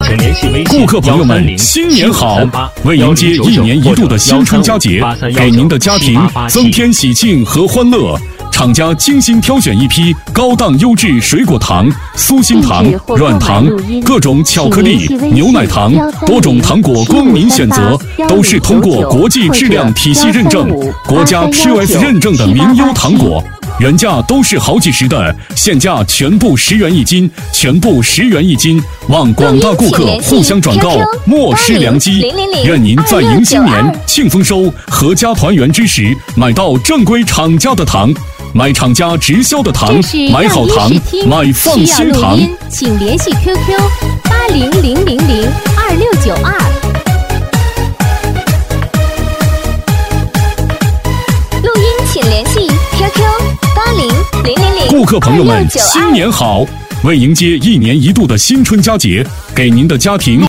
请联系微信顾客朋友们，新年好！为迎接一年一度的新春佳节，给您的家庭增添喜庆和欢乐，厂家精心挑选一批高档优质水果糖、酥心糖、软糖、各种巧克力、牛奶糖，多种糖果供您选择，都是通过国际质量体系认证、国家 QS 认证的名优糖果。原价都是好几十的，现价全部10元一斤，全部10元一斤，望广大顾客互相转告，莫失良机。愿您在迎新年、庆丰收、阖家团圆之时，买到正规厂家的糖，买厂家直销的糖，买好糖，买放心糖。 请联系 QQ8000026992。录音请联系 QQ8000026992。 顾客朋友们，新年好！为迎接一年一度的新春佳节，给您的家庭